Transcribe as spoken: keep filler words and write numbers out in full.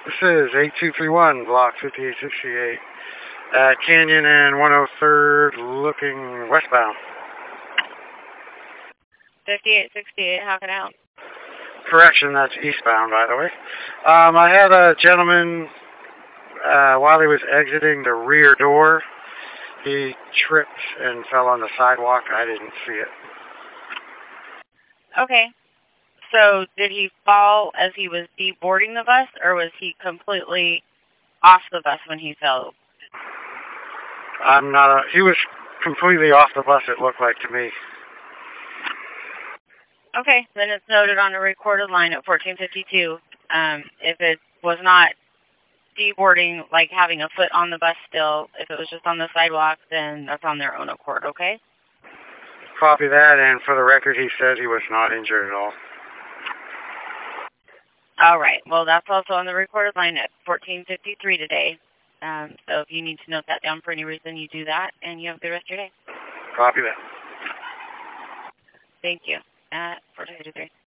This is eight two three one, block fifty-eight sixty-eight, at Canyon and one oh third, looking westbound. fifty-eight sixty-eight, how can I help? Correction, that's eastbound, by the way. Um, I had a gentleman, uh, while he was exiting the rear door, he tripped and fell on the sidewalk. I didn't see it. Okay. So did he fall as he was deboarding the bus, or was he completely off the bus when he fell? I'm not a, he was completely off the bus, it looked like to me. Okay, then it's noted on a recorded line at fourteen fifty-two. Um, if it was not deboarding, like having a foot on the bus still, if it was just on the sidewalk, then that's on their own accord, okay? Copy that, and for the record, he said he was not injured at all. All right. Well, that's also on the recorded line at fourteen fifty-three today. Um, so if you need to note that down for any reason, you do that, and you have a good rest of your day. Copy that. Thank you. At fourteen fifty-three.